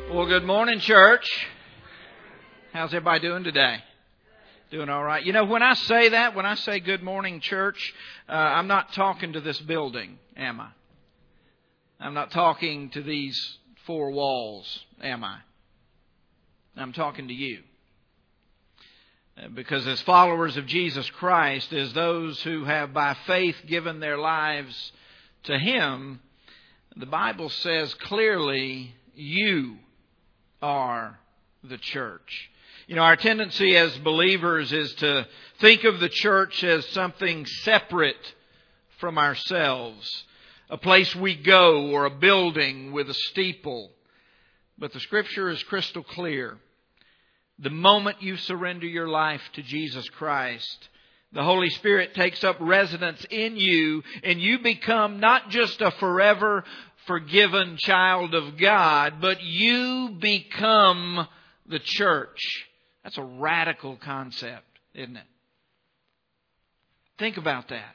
Well, good morning, church. How's everybody doing today? Doing all right. You know, when I say that, when I say good morning, church, I'm not talking to this building, am I? I'm not talking to these four walls, am I? I'm talking to you. Because as followers of Jesus Christ, as those who have by faith given their lives to Him, the Bible says clearly, you are the church. You know, our tendency as believers is to think of the church as something separate from ourselves, a place we go or a building with a steeple. But the Scripture is crystal clear. The moment you surrender your life to Jesus Christ, the Holy Spirit takes up residence in you, and you become not just a forever forgiven child of God, but you become the church. That's a radical concept, isn't it? Think about that.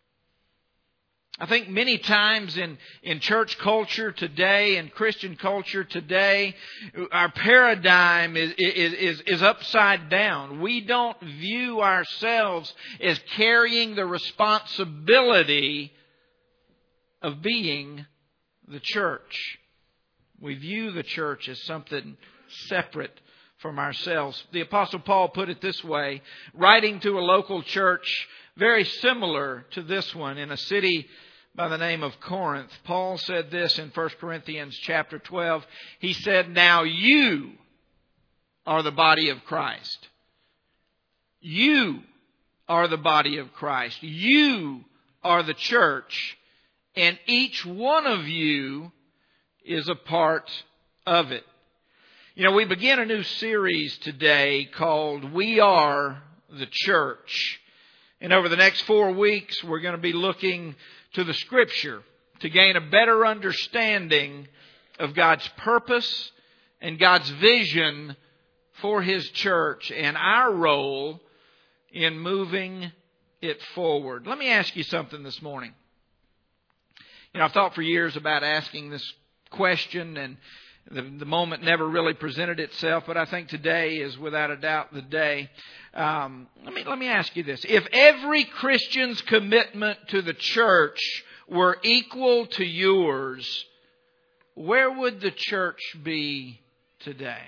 I think many times in church culture today, in Christian culture today, our paradigm is upside down. We don't view ourselves as carrying the responsibility of being the church. We view the church as something separate from ourselves. The Apostle Paul put it this way, writing to a local church very similar to this one in a city by the name of Corinth. Paul said this in 1 Corinthians chapter 12. He said, "Now you are the body of Christ. You are the body of Christ. You are the church. And each one of you is a part of it." You know, we begin a new series today called We Are the Church. And over the next 4 weeks, we're going to be looking to the Scripture to gain a better understanding of God's purpose and God's vision for His church and our role in moving it forward. Let me ask you something this morning. You know, I've thought for years about asking this question, and the moment never really presented itself, but I think today is without a doubt the day. Let me ask you this. If every Christian's commitment to the church were equal to yours, where would the church be today?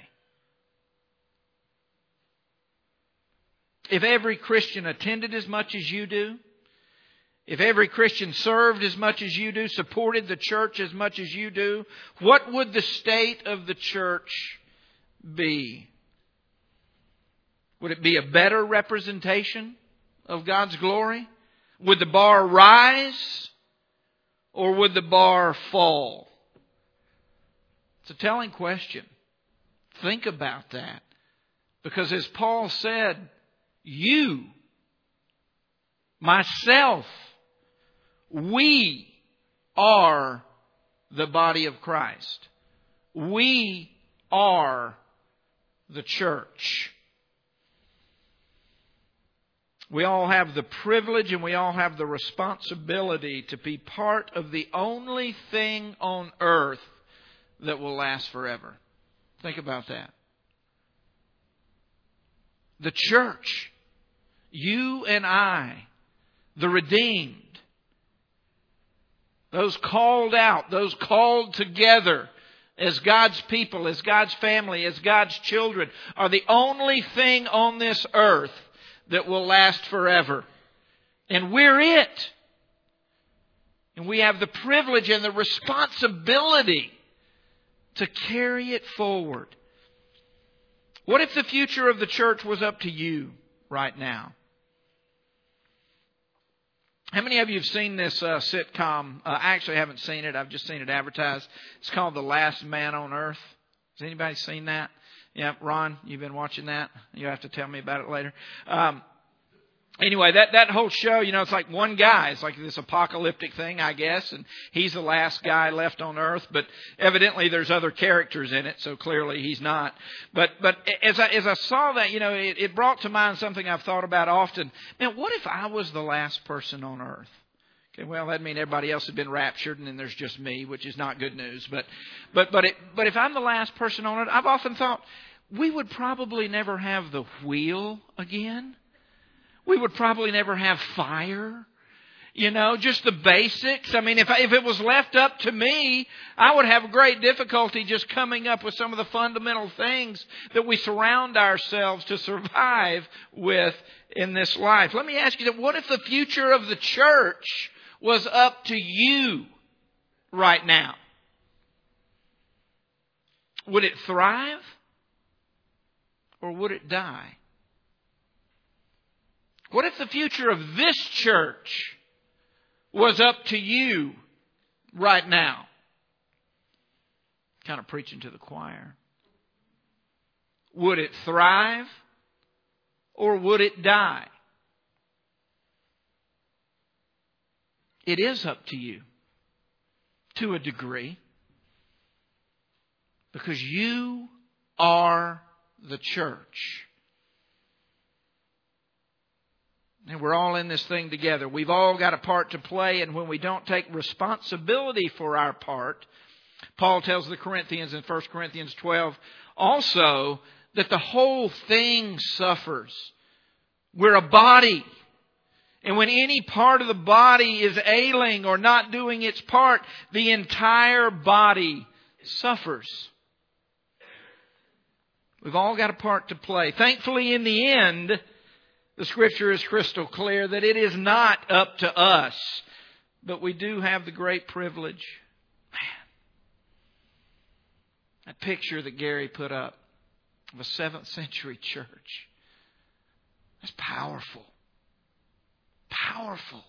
If every Christian attended as much as you do, if every Christian served as much as you do, supported the church as much as you do, what would the state of the church be? Would it be a better representation of God's glory? Would the bar rise or would the bar fall? It's a telling question. Think about that. Because as Paul said, you, myself, we are the body of Christ. We are the church. We all have the privilege and we all have the responsibility to be part of the only thing on earth that will last forever. Think about that. The church. You and I, the redeemed. Those called out, those called together as God's people, as God's family, as God's children, are the only thing on this earth that will last forever. And we're it. And we have the privilege and the responsibility to carry it forward. What if the future of the church was up to you right now? How many of you have seen this sitcom? I actually haven't seen it. I've just seen it advertised. It's called The Last Man on Earth. Has anybody seen that? Yeah, Ron, you've been watching that. You'll have to tell me about it later. Anyway, that whole show, you know, it's like one guy. It's like this apocalyptic thing, I guess, and he's the last guy left on earth. But evidently, there's other characters in it, so clearly he's not. But as I saw that, you know, it brought to mind something I've thought about often. Man, what if I was the last person on earth? Okay, well, that'd mean everybody else has been raptured, and then there's just me, which is not good news. But if I'm the last person on it, I've often thought we would probably never have the wheel again. We would probably never have fire. You know, just the basics. I mean, if it was left up to me, I would have great difficulty just coming up with some of the fundamental things that we surround ourselves to survive with in this life. Let me ask you, what if the future of the church was up to you right now? Would it thrive or would it die? What if the future of this church was up to you right now? Kind of preaching to the choir. Would it thrive or would it die? It is up to you to a degree, because you are the church. And we're all in this thing together. We've all got a part to play, and when we don't take responsibility for our part, Paul tells the Corinthians in 1 Corinthians 12 also that the whole thing suffers. We're a body. And when any part of the body is ailing or not doing its part, the entire body suffers. We've all got a part to play. Thankfully, in the end, the Scripture is crystal clear that it is not up to us. But we do have the great privilege. Man, that picture that Gary put up of a 7th century church. That's powerful. Powerful.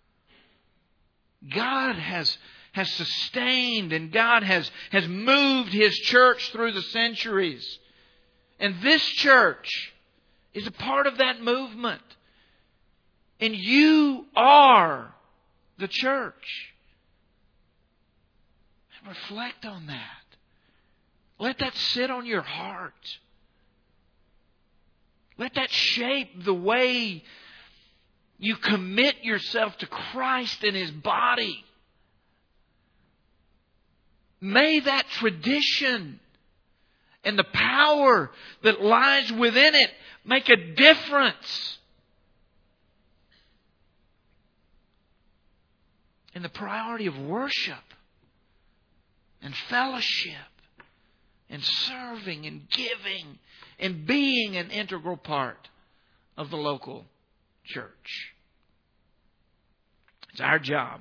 God has sustained and God has moved His church through the centuries. And this church is a part of that movement. And you are the church. And reflect on that. Let that sit on your heart. Let that shape the way you commit yourself to Christ and His body. May that tradition and the power that lies within it make a difference in the priority of worship and fellowship and serving and giving and being an integral part of the local church. It's our job.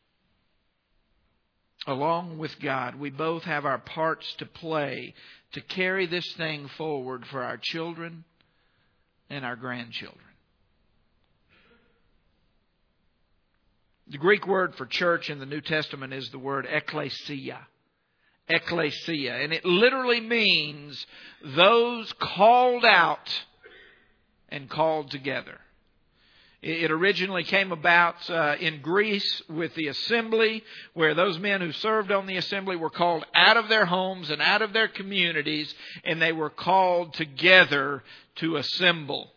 Along with God, we both have our parts to play to carry this thing forward for our children and our grandchildren. The Greek word for church in the New Testament is the word ekklesia. Ekklesia. And it literally means those called out and called together. It originally came about in Greece with the assembly, where those men who served on the assembly were called out of their homes and out of their communities, and they were called together to assemble.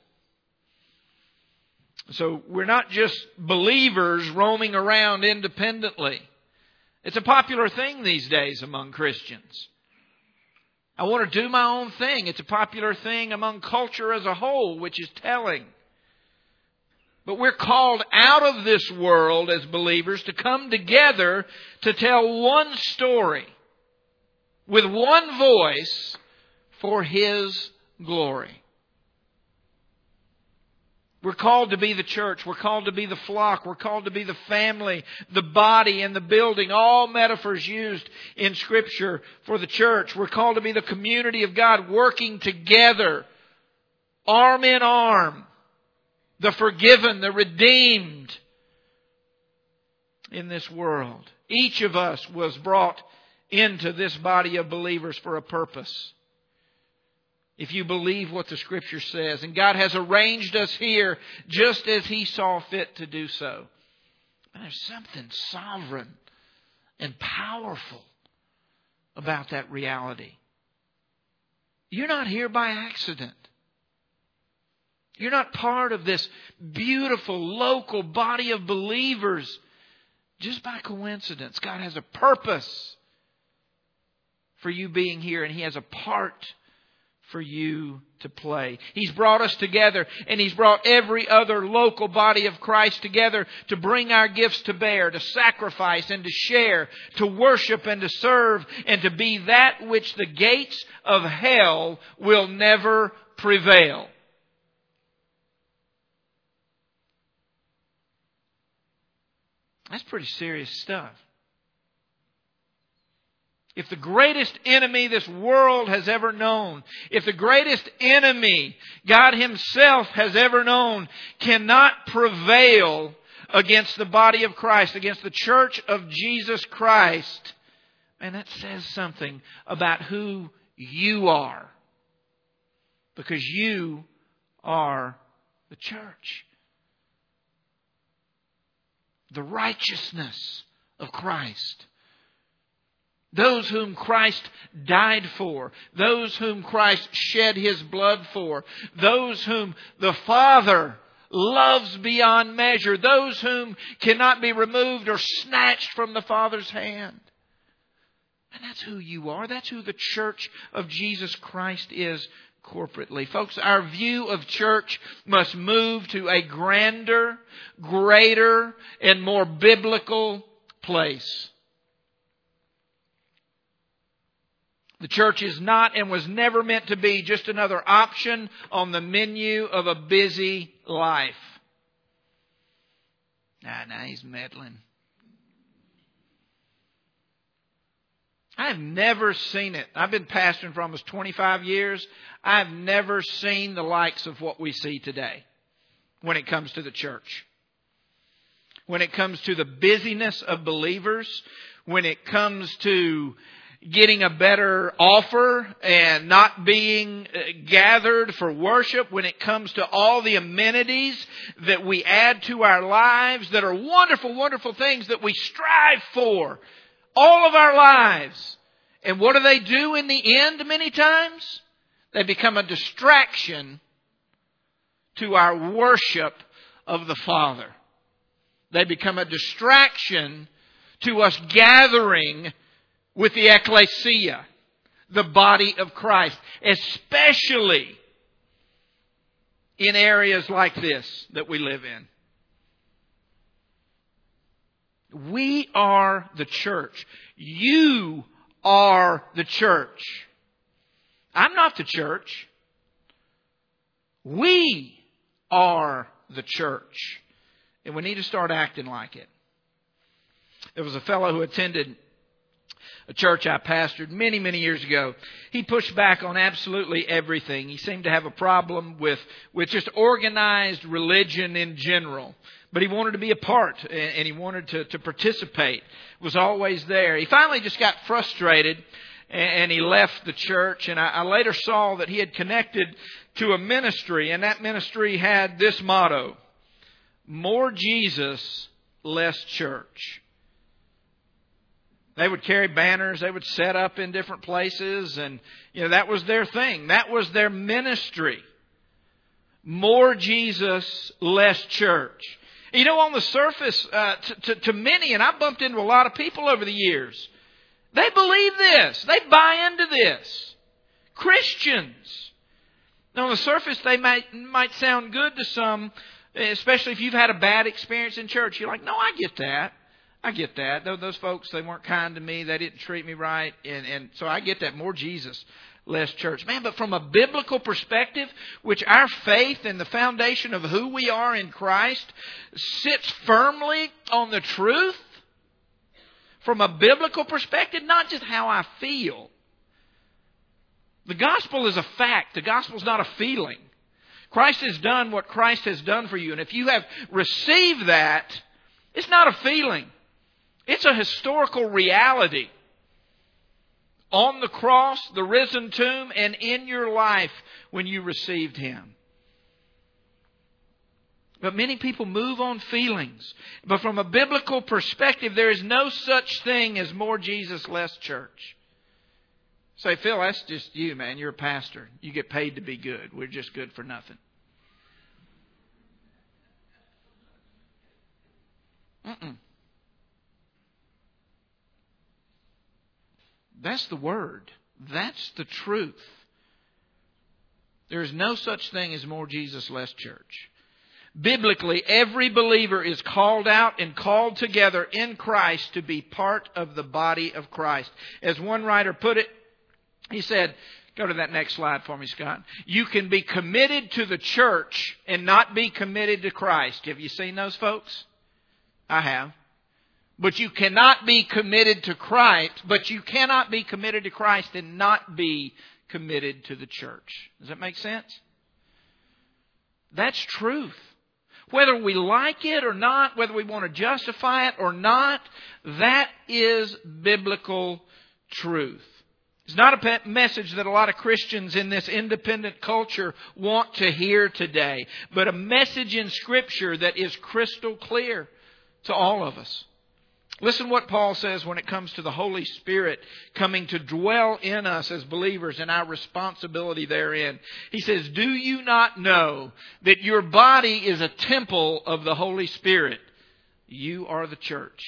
So we're not just believers roaming around independently. It's a popular thing these days among Christians. I want to do my own thing. It's a popular thing among culture as a whole, which is telling. But we're called out of this world as believers to come together to tell one story with one voice for His glory. We're called to be the church. We're called to be the flock. We're called to be the family, the body, and the building. All metaphors used in Scripture for the church. We're called to be the community of God working together, arm in arm. The forgiven, the redeemed in this world. Each of us was brought into this body of believers for a purpose. If you believe what the Scripture says. And God has arranged us here just as He saw fit to do so. And there's something sovereign and powerful about that reality. You're not here by accident. You're not part of this beautiful local body of believers just by coincidence. God has a purpose for you being here, and He has a part for you to play. He's brought us together, and He's brought every other local body of Christ together to bring our gifts to bear, to sacrifice and to share, to worship and to serve, and to be that which the gates of hell will never prevail. That's pretty serious stuff. If the greatest enemy this world has ever known, if the greatest enemy God Himself has ever known cannot prevail against the body of Christ, against the church of Jesus Christ, man, that says something about who you are. Because you are the church. The righteousness of Christ. Those whom Christ died for. Those whom Christ shed His blood for. Those whom the Father loves beyond measure. Those whom cannot be removed or snatched from the Father's hand. And that's who you are. That's who the church of Jesus Christ is corporately. Folks, our view of church must move to a grander, greater, and more biblical place. The church is not and was never meant to be just another option on the menu of a busy life. Now he's meddling. I've never seen it. I've been pastoring for almost 25 years. I've never seen the likes of what we see today when it comes to the church. When it comes to the busyness of believers, when it comes to getting a better offer and not being gathered for worship, when it comes to all the amenities that we add to our lives that are wonderful, wonderful things that we strive for all of our lives. And what do they do in the end many times? They become a distraction to our worship of the Father. They become a distraction to us gathering with the ecclesia, the body of Christ, especially in areas like this that we live in. We are the church. You are the church. I'm not the church. We are the church. And we need to start acting like it. There was a fellow who attended a church I pastored many, many years ago. He pushed back on absolutely everything. He seemed to have a problem with just organized religion in general. But he wanted to be a part and he wanted to participate. Was always there. He finally just got frustrated and he left the church. And I later saw that he had connected to a ministry, and that ministry had this motto: more Jesus, less church. They would carry banners. They would set up in different places. And, that was their thing. That was their ministry. More Jesus, less church. On the surface, to many, and I've bumped into a lot of people over the years, they believe this. They buy into this. Christians. Now, on the surface, they might sound good to some, especially if you've had a bad experience in church. You're like, no, I get that. I get that. Those folks, they weren't kind to me. They didn't treat me right. And so I get that. More Jesus, less church. Man, but from a biblical perspective, which our faith and the foundation of who we are in Christ sits firmly on the truth, from a biblical perspective, not just how I feel. The gospel is a fact. The gospel is not a feeling. Christ has done what Christ has done for you. And if you have received that, it's not a feeling. It's a historical reality. On the cross, the risen tomb, and in your life when you received Him. But many people move on feelings. But from a biblical perspective, there is no such thing as more Jesus, less church. Say, Phil, that's just you, man. You're a pastor. You get paid to be good. We're just good for nothing. That's the Word. That's the truth. There is no such thing as more Jesus, less church. Biblically, every believer is called out and called together in Christ to be part of the body of Christ. As one writer put it, he said, go to that next slide for me, Scott. You can be committed to the church and not be committed to Christ. Have you seen those folks? I have. But you cannot be committed to Christ, but you cannot be committed to Christ and not be committed to the church. Does that make sense? That's truth. Whether we like it or not, whether we want to justify it or not, that is biblical truth. It's not a message that a lot of Christians in this independent culture want to hear today, but a message in Scripture that is crystal clear to all of us. Listen what Paul says when it comes to the Holy Spirit coming to dwell in us as believers and our responsibility therein. He says, do you not know that your body is a temple of the Holy Spirit? You are the church,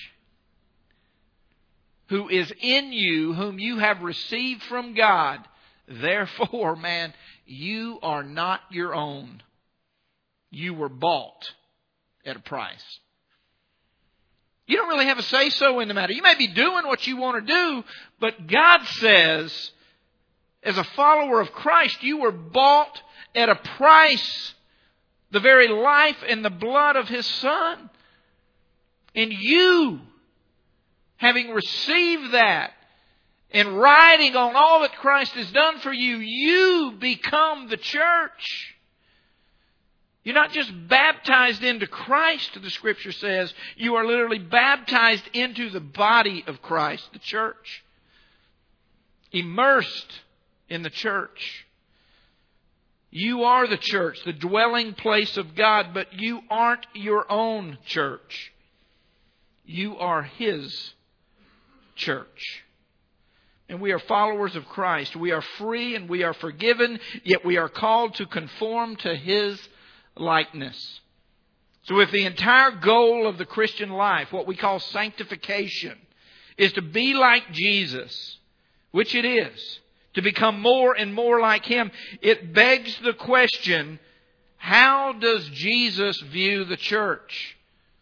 who is in you, whom you have received from God. Therefore, man, you are not your own. You were bought at a price. You don't really have a say-so in the matter. You may be doing what you want to do, but God says, as a follower of Christ, you were bought at a price, the very life and the blood of His Son. And you, having received that and riding on all that Christ has done for you, you become the church. You're not just baptized into Christ, the Scripture says. You are literally baptized into the body of Christ, the church. Immersed in the church. You are the church, the dwelling place of God, but you aren't your own church. You are His church. And we are followers of Christ. We are free and we are forgiven, yet we are called to conform to His likeness. So if the entire goal of the Christian life, what we call sanctification, is to be like Jesus, which it is, to become more and more like Him, it begs the question, how does Jesus view the church?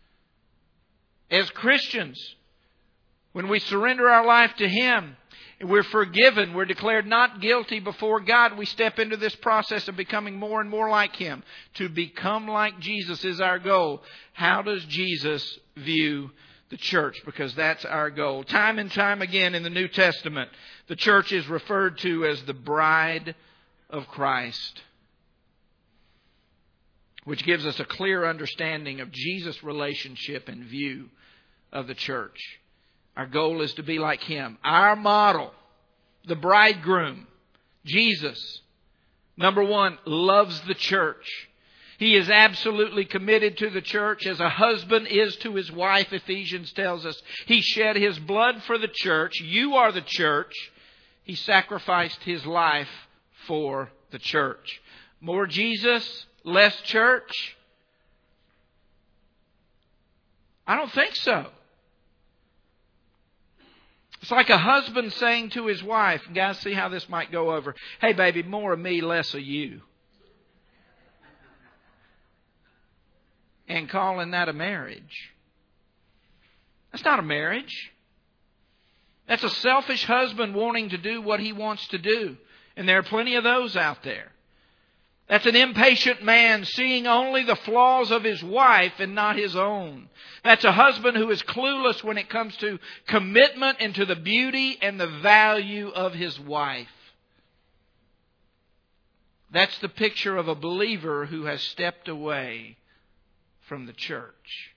As Christians, when we surrender our life to Him, we're forgiven. We're declared not guilty before God. We step into this process of becoming more and more like Him. To become like Jesus is our goal. How does Jesus view the church? Because that's our goal. Time and time again in the New Testament, the church is referred to as the bride of Christ, which gives us a clear understanding of Jesus' relationship and view of the church. Our goal is to be like Him. Our model, the bridegroom, Jesus, number one, loves the church. He is absolutely committed to the church as a husband is to his wife, Ephesians tells us. He shed His blood for the church. You are the church. He sacrificed His life for the church. More Jesus, less church? I don't think so. It's like a husband saying to his wife, guys, see how this might go over. Hey, baby, more of me, less of you. And calling that a marriage. That's not a marriage. That's a selfish husband wanting to do what he wants to do. And there are plenty of those out there. That's an impatient man seeing only the flaws of his wife and not his own. That's a husband who is clueless when it comes to commitment and to the beauty and the value of his wife. That's the picture of a believer who has stepped away from the church.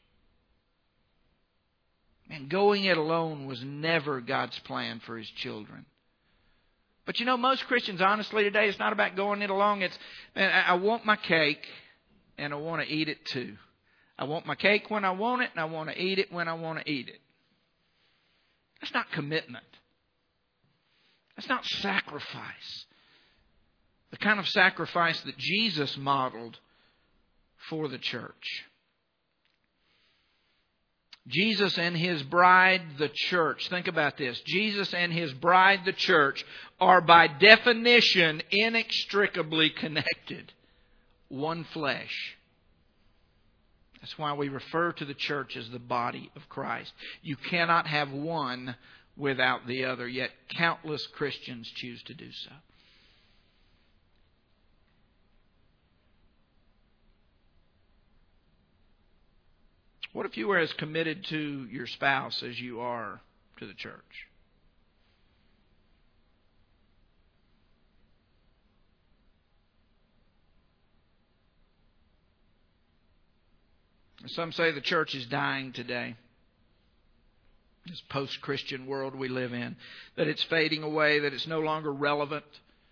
And going it alone was never God's plan for His children. But you know, most Christians, honestly, today, it's not about going it along. It's, man, I want my cake and I want to eat it too. I want my cake when I want it and I want to eat it when I want to eat it. That's not commitment. That's not sacrifice. The kind of sacrifice that Jesus modeled for the church. Jesus and His bride, the church. Think about this. Jesus and His bride, the church, are by definition inextricably connected. One flesh. That's why we refer to the church as the body of Christ. You cannot have one without the other, yet countless Christians choose to do so. What if you were as committed to your spouse as you are to the church? Some say the church is dying today. This post-Christian world we live in. That it's fading away, that it's no longer relevant.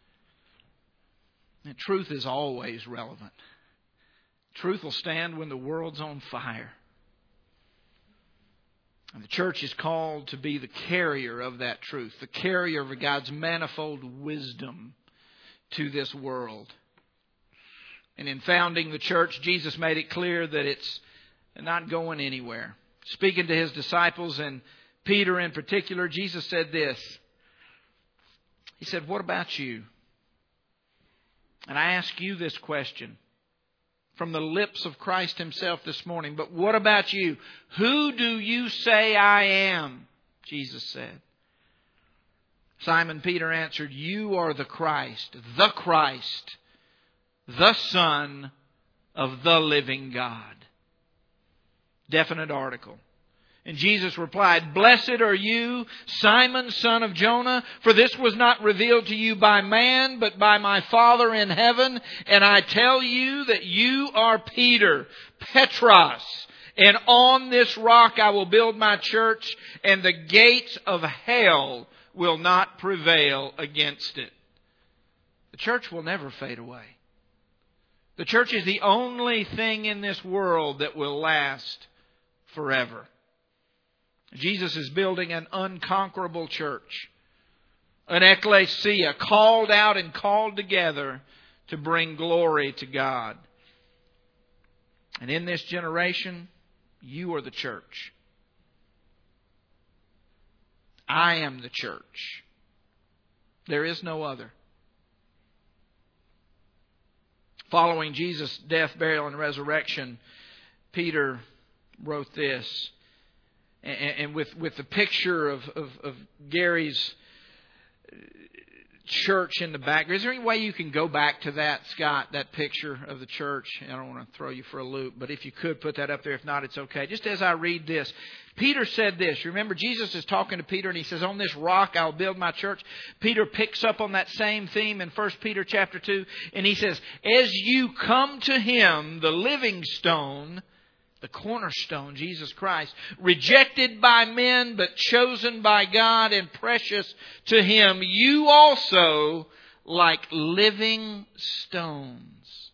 And truth is always relevant. Truth will stand when the world's on fire. And the church is called to be the carrier of that truth, the carrier of God's manifold wisdom to this world. And in founding the church, Jesus made it clear that it's not going anywhere. Speaking to His disciples, and Peter in particular, Jesus said this. He said, "What about you?" And I ask you this question from the lips of Christ Himself this morning. But what about you? Who do you say I am? Jesus said. Simon Peter answered, "You are the Christ, the Son of the living God." Definite article. And Jesus replied, "Blessed are you, Simon, son of Jonah, for this was not revealed to you by man, but by my Father in heaven. And I tell you that you are Peter, Petros, and on this rock I will build my church, and the gates of hell will not prevail against it." The church will never fade away. The church is the only thing in this world that will last forever. Jesus is building an unconquerable church, an ecclesia called out and called together to bring glory to God. And in this generation, you are the church. I am the church. There is no other. Following Jesus' death, burial, and resurrection, Peter wrote this. And with the picture of Gary's church in the back. Is there any way you can go back to that, Scott, that picture of the church? I don't want to throw you for a loop, but if you could put that up there. If not, it's okay. Just as I read this, Peter said this. Remember, Jesus is talking to Peter and he says, "On this rock I'll build my church." Peter picks up on that same theme in 1 Peter chapter 2. And he says, "As you come to Him, the living stone," the cornerstone, Jesus Christ, "rejected by men but chosen by God and precious to Him, you also, like living stones,"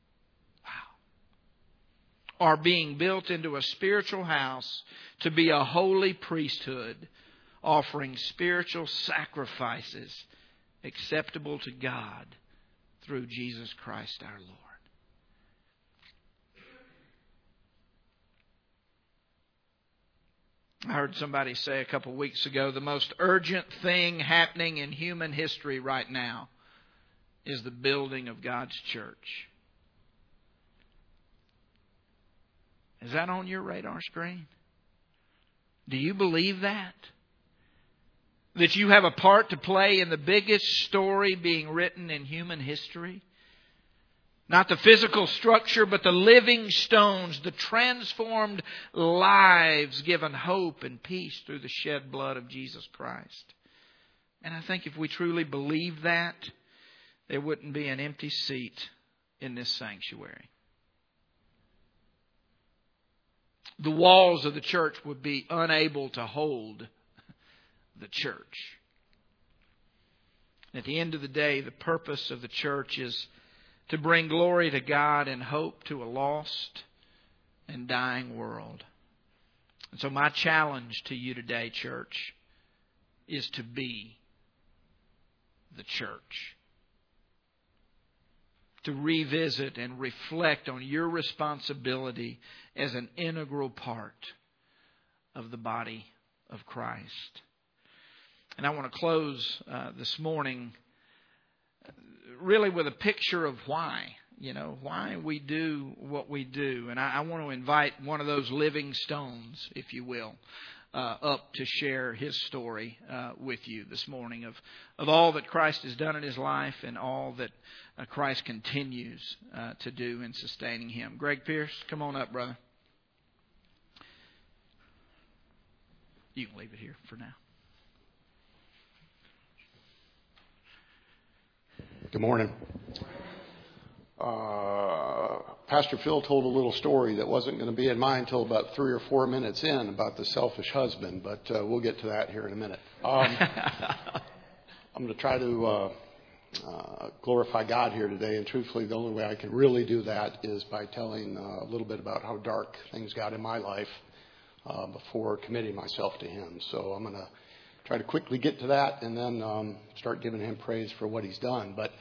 are being built into a spiritual house to be a holy priesthood, offering spiritual sacrifices acceptable to God through Jesus Christ our Lord. I heard somebody say a couple of weeks ago, the most urgent thing happening in human history right now is the building of God's church. Is that on your radar screen? Do you believe that? That you have a part to play in the biggest story being written in human history? Not the physical structure, but the living stones, the transformed lives given hope and peace through the shed blood of Jesus Christ. And I think if we truly believe that, there wouldn't be an empty seat in this sanctuary. The walls of the church would be unable to hold the church. At the end of the day, the purpose of the church is to bring glory to God and hope to a lost and dying world. And so my challenge to you today, church, is to be the church. To revisit and reflect on your responsibility as an integral part of the body of Christ. And I want to close this morning really with a picture of why. Why we do what we do. And I want to invite one of those living stones, if you will, up to share his story with you this morning of all that Christ has done in his life and all that Christ continues to do in sustaining him. Greg Pierce, come on up, brother. You can leave it here for now. Good morning. Pastor Phil told a little story that wasn't going to be in mine until about 3 or 4 minutes in about the selfish husband, but we'll get to that here in a minute. I'm going to try to glorify God here today, and truthfully, the only way I can really do that is by telling a little bit about how dark things got in my life before committing myself to Him. So I'm going to try to quickly get to that and then start giving Him praise for what He's done. But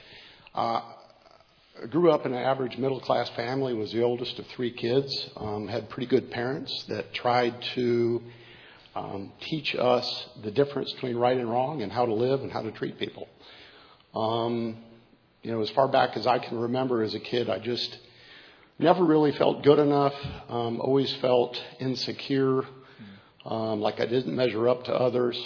I grew up in an average middle-class family, was the oldest of 3 kids, had pretty good parents that tried to teach us the difference between right and wrong and how to live and how to treat people. As far back as I can remember as a kid, I just never really felt good enough, always felt insecure, like I didn't measure up to others.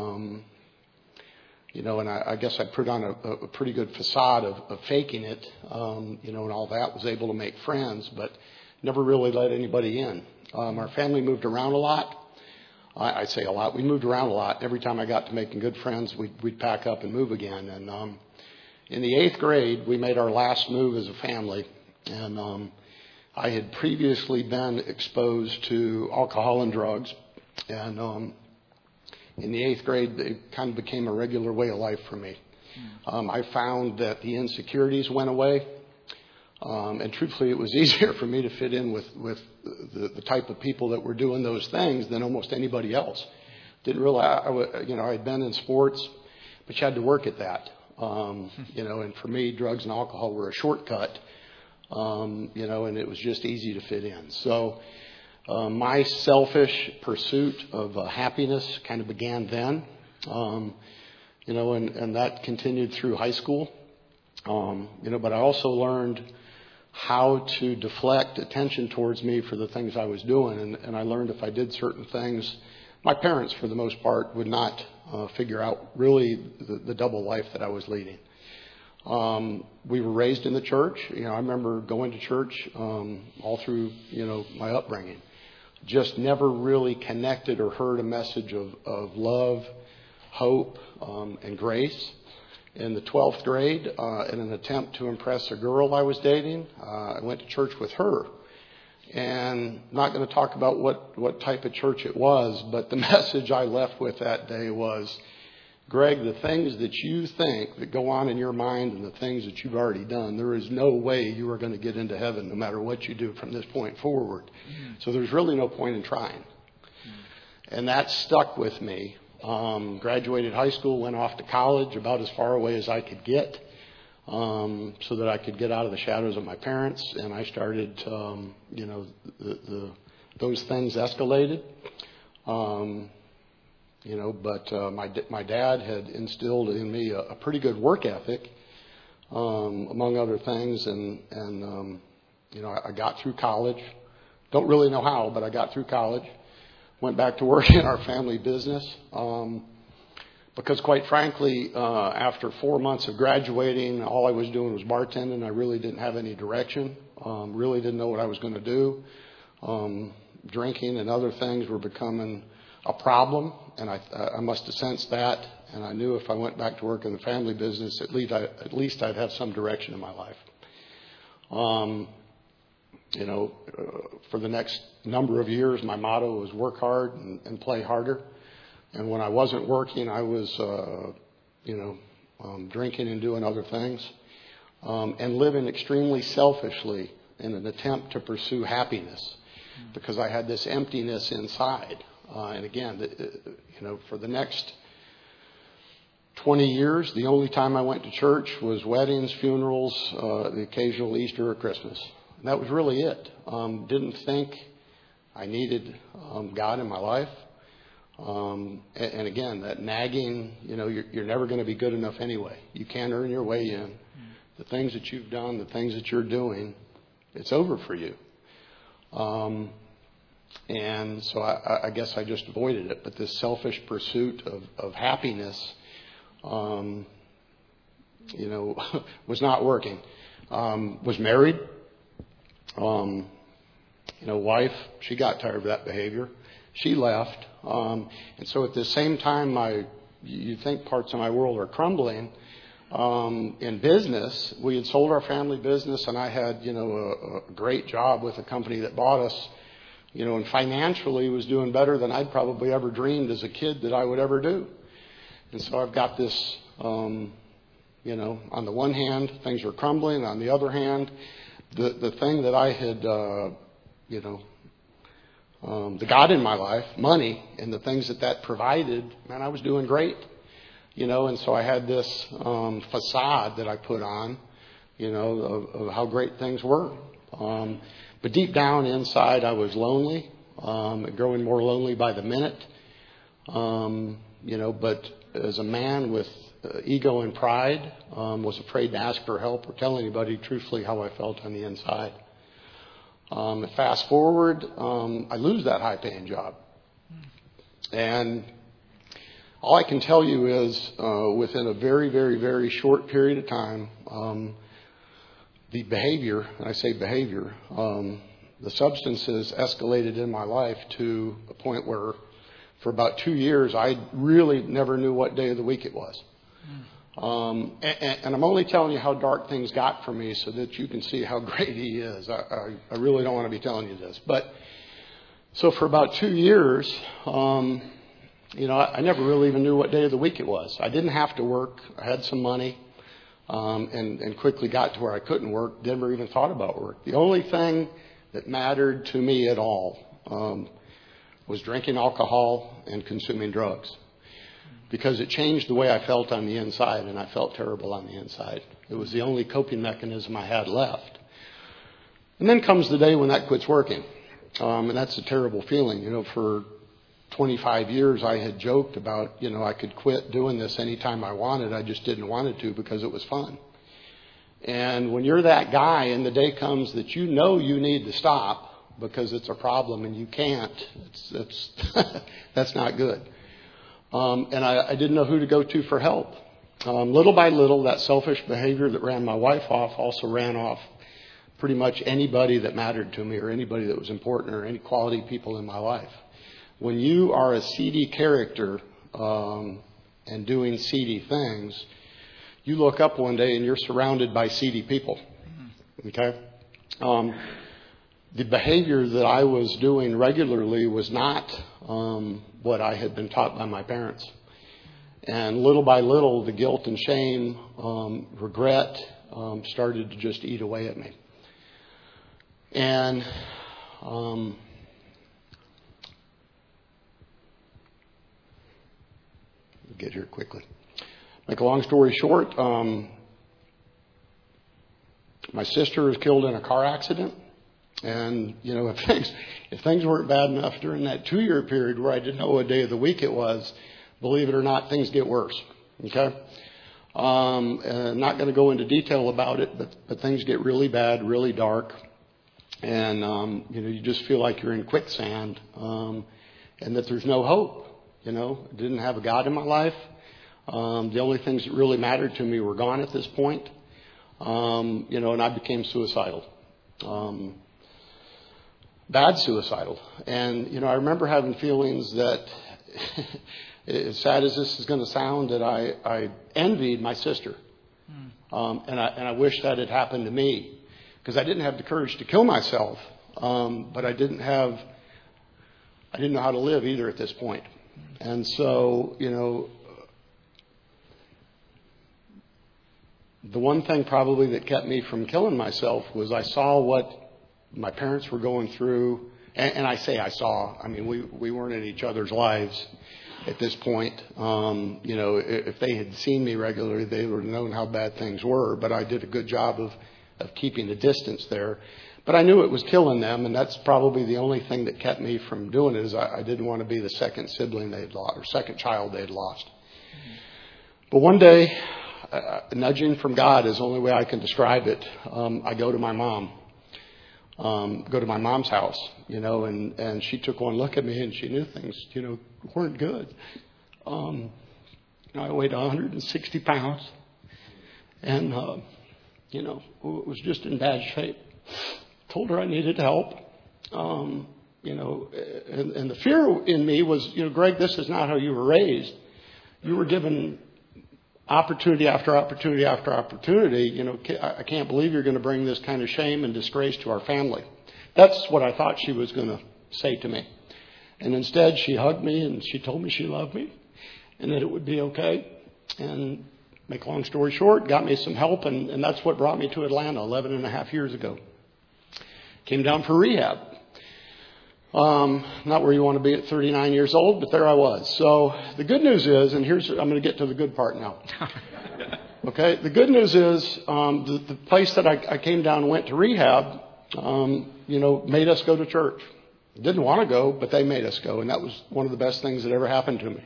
And I guess I put on a pretty good facade of faking it, and all that, was able to make friends, but never really let anybody in. Our family moved around a lot. I say a lot. We moved around a lot. Every time I got to making good friends, we'd pack up and move again. And in the 8th grade, we made our last move as a family, and I had previously been exposed to alcohol and drugs, and in the 8th grade, it kind of became a regular way of life for me. I found that the insecurities went away. And truthfully, it was easier for me to fit in with the type of people that were doing those things than almost anybody else. Didn't realize, I'd been in sports, but you had to work at that. And for me, drugs and alcohol were a shortcut, and it was just easy to fit in. So, my selfish pursuit of happiness kind of began then, and that continued through high school. But I also learned how to deflect attention towards me for the things I was doing. And I learned if I did certain things, my parents, for the most part, would not figure out really the double life that I was leading. We were raised in the church. I remember going to church all through, my upbringing. Just never really connected or heard a message of love, hope, and grace. In the 12th grade, in an attempt to impress a girl I was dating, I went to church with her. And not going to talk about what type of church it was, but the message I left with that day was, Greg, the things that you think that go on in your mind and the things that you've already done, there is no way you are going to get into heaven no matter what you do from this point forward. So there's really no point in trying. And that stuck with me. Graduated high school, went off to college about as far away as I could get, so that I could get out of the shadows of my parents. And I started, those things escalated. But my dad had instilled in me a pretty good work ethic, among other things. And I got through college. Don't really know how, but I got through college. Went back to work in our family business. Because quite frankly, after 4 months of graduating, all I was doing was bartending. I really didn't have any direction. Really didn't know what I was going to do. Drinking and other things were becoming a problem, and I must have sensed that, and I knew if I went back to work in the family business, at least I'd have some direction in my life. For the next number of years, my motto was work hard and play harder. And when I wasn't working, I was, drinking and doing other things, and living extremely selfishly in an attempt to pursue happiness, because I had this emptiness inside. And again, for the next 20 years, the only time I went to church was weddings, funerals, the occasional Easter or Christmas. And that was really it. Didn't think I needed God in my life. And again, that nagging, you're never going to be good enough anyway. You can't earn your way in. The things that you've done, the things that you're doing, it's over for you. And so I guess I just avoided it. But this selfish pursuit of happiness, was not working. Was married. Wife, she got tired of that behavior. She left. And so at the same time, you think parts of my world are crumbling. In business, we had sold our family business, and I had, a great job with a company that bought us, and financially was doing better than I'd probably ever dreamed as a kid that I would ever do. And so I've got this, on the one hand, things are crumbling. On the other hand, the thing that I had, the God in my life, money, and the things that provided, man, I was doing great. And so I had this facade that I put on, of how great things were. But deep down inside, I was lonely, growing more lonely by the minute. But as a man with ego and pride, was afraid to ask for help or tell anybody truthfully how I felt on the inside. Fast forward, I lose that high-paying job. And all I can tell you is within a very, very, very short period of time, the behavior, and I say behavior, the substances escalated in my life to a point where for about 2 years, I really never knew what day of the week it was. And I'm only telling you how dark things got for me so that you can see how great He is. I really don't want to be telling you this. But so for about 2 years, I never really even knew what day of the week it was. I didn't have to work. I had some money, and quickly got to where I couldn't work. Never even thought about work. The only thing that mattered to me at all was drinking alcohol and consuming drugs, because it changed the way I felt on the inside, and I felt terrible on the inside. It was the only coping mechanism I had left. And then comes the day when that quits working, and that's a terrible feeling. For 25 years, I had joked about, I could quit doing this anytime I wanted. I just didn't want it to because it was fun. And when you're that guy and the day comes that you need to stop because it's a problem and you can't, that's not good. And I didn't know who to go to for help. Little by little, that selfish behavior that ran my wife off also ran off pretty much anybody that mattered to me or anybody that was important or any quality people in my life. When you are a seedy character and doing seedy things, you look up one day and you're surrounded by seedy people. Okay? The behavior that I was doing regularly was not what I had been taught by my parents. And little by little, the guilt and shame, regret started to just eat away at me. And get here quickly. Make a long story short, my sister was killed in a car accident. And, if things weren't bad enough during that 2-year period where I didn't know what day of the week it was, believe it or not, things get worse. Okay? I'm not going to go into detail about it, but things get really bad, really dark. And, you just feel like you're in quicksand, and that there's no hope. I didn't have a God in my life. The only things that really mattered to me were gone at this point. And I became suicidal. Bad suicidal. And, I remember having feelings that, as sad as this is going to sound, that I envied my sister. And I wish that had happened to me, because I didn't have the courage to kill myself. But I didn't know how to live either at this point. And so, the one thing probably that kept me from killing myself was I saw what my parents were going through. And I say I saw. I mean, we weren't in each other's lives at this point. If they had seen me regularly, they would have known how bad things were. But I did a good job of of keeping a distance there. But I knew it was killing them, and that's probably the only thing that kept me from doing it, is I didn't want to be the second sibling they'd lost, or second child they'd lost. But one day, nudging from God is the only way I can describe it. I go to my mom, go to my mom's house, and she took one look at me, and she knew things, weren't good. I weighed 160 pounds, and, it was just in bad shape. Told her I needed help, and the fear in me was, Greg, this is not how you were raised. You were given opportunity after opportunity after opportunity. I can't believe you're going to bring this kind of shame and disgrace to our family. That's what I thought she was going to say to me. And instead, she hugged me and she told me she loved me and that it would be okay. And make a long story short, got me some help, and that's what brought me to Atlanta 11 and a half years ago. Came down for rehab. Not where you want to be at 39 years old, but there I was. So the good news is, and I'm going to get to the good part now. Okay, the good news is the place that I came down and went to rehab, made us go to church. Didn't want to go, but they made us go, and that was one of the best things that ever happened to me.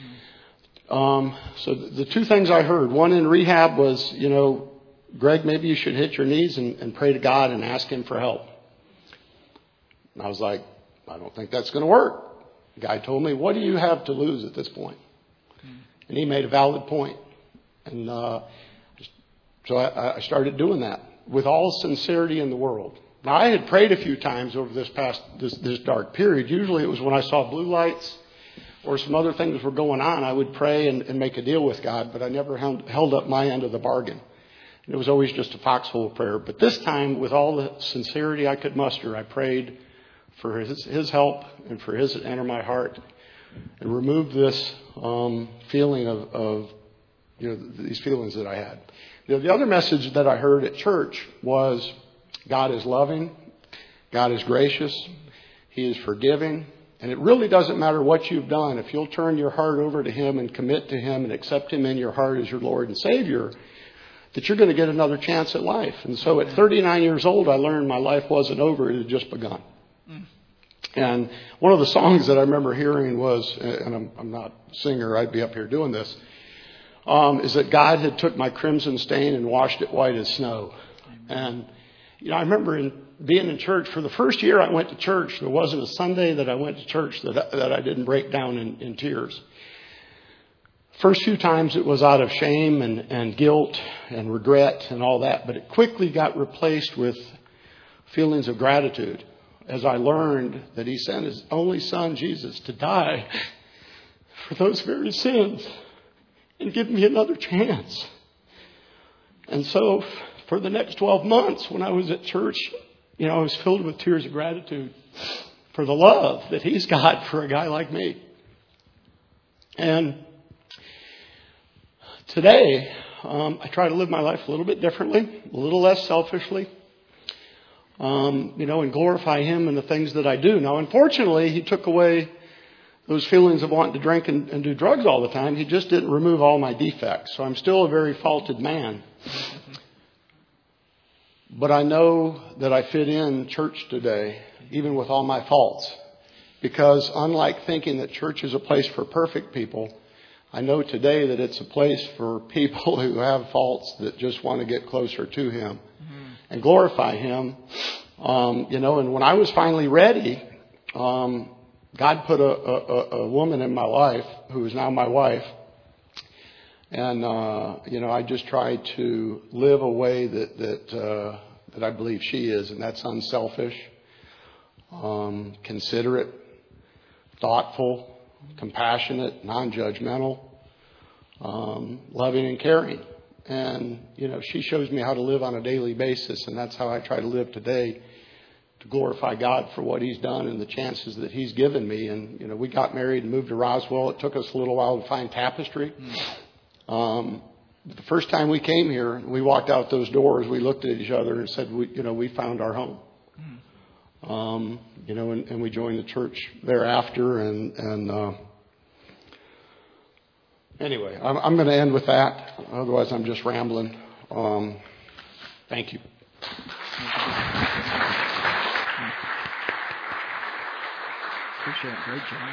So the two things I heard, one in rehab was, Greg, maybe you should hit your knees and pray to God and ask Him for help. And I was like, I don't think that's going to work. The guy told me, what do you have to lose at this point? And he made a valid point. And so I started doing that with all sincerity in the world. Now, I had prayed a few times over this dark period. Usually it was when I saw blue lights or some other things were going on, I would pray and make a deal with God, but I never held up my end of the bargain. And it was always just a foxhole prayer. But this time, with all the sincerity I could muster, I prayed for his help and for His to enter my heart and remove this feeling of these feelings that I had. The other message that I heard at church was God is loving, God is gracious, He is forgiving, and it really doesn't matter what you've done. If you'll turn your heart over to Him and commit to Him and accept Him in your heart as your Lord and Savior, that you're going to get another chance at life. And so at 39 years old, I learned my life wasn't over, it had just begun. And one of the songs that I remember hearing was, and I'm not a singer, I'd be up here doing this, is that God had took my crimson stain and washed it white as snow. And, I remember being in church. For the first year I went to church, there wasn't a Sunday that I went to church that I didn't break down in tears. First few times it was out of shame and guilt and regret and all that, but it quickly got replaced with feelings of gratitude as I learned that He sent His only Son, Jesus, to die for those very sins and give me another chance. And so for the next 12 months when I was at church, I was filled with tears of gratitude for the love that He's got for a guy like me. And today, I try to live my life a little bit differently, a little less selfishly, and glorify Him in the things that I do. Now, unfortunately, He took away those feelings of wanting to drink and do drugs all the time. He just didn't remove all my defects. So I'm still a very faulted man. But I know that I fit in church today, even with all my faults. Because unlike thinking that church is a place for perfect people, I know today that it's a place for people who have faults that just want to get closer to Him and glorify Him. And when I was finally ready, God put a woman in my life who is now my wife. And, I just tried to live a way that I believe she is, and that's unselfish, considerate, thoughtful, compassionate, non-judgmental, loving and caring. And, she shows me how to live on a daily basis, and that's how I try to live today, to glorify God for what He's done and the chances that He's given me. And, we got married and moved to Roswell. It took us a little while to find Tapestry. The first time we came here, we walked out those doors, we looked at each other and said, we found our home. And we joined the church thereafter. And anyway, I'm going to end with that. Otherwise, I'm just rambling. Thank you. Appreciate it. Great job.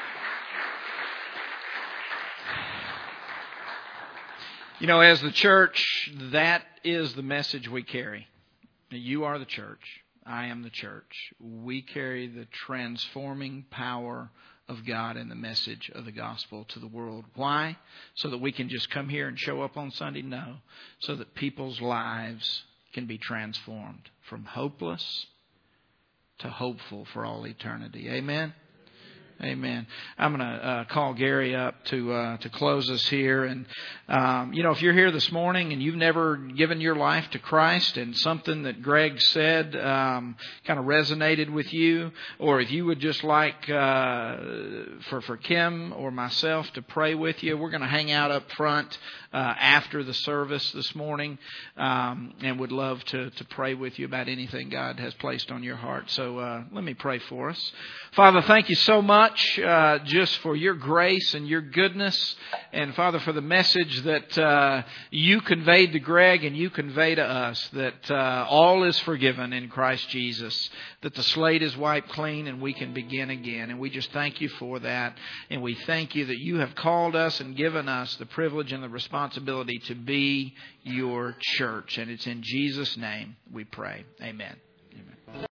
You know, as the church, that is the message we carry. You are the church. I am the church. We carry the transforming power of God and the message of the gospel to the world. Why? So that we can just come here and show up on Sunday? No. So that people's lives can be transformed from hopeless to hopeful for all eternity. Amen? Amen. I'm going to call Gary up to close us here. And, if you're here this morning and you've never given your life to Christ and something that Greg said kind of resonated with you, or if you would just like for Kim or myself to pray with you, we're going to hang out up front after the service this morning and would love to pray with you about anything God has placed on your heart. So let me pray for us. Father, thank you so much just for your grace and your goodness. And Father, for the message that you conveyed to Greg and you convey to us, that all is forgiven in Christ Jesus, that the slate is wiped clean and we can begin again. And we just thank you for that. And we thank you that you have called us and given us the privilege and the responsibility to be your church. And it's in Jesus' name we pray. Amen.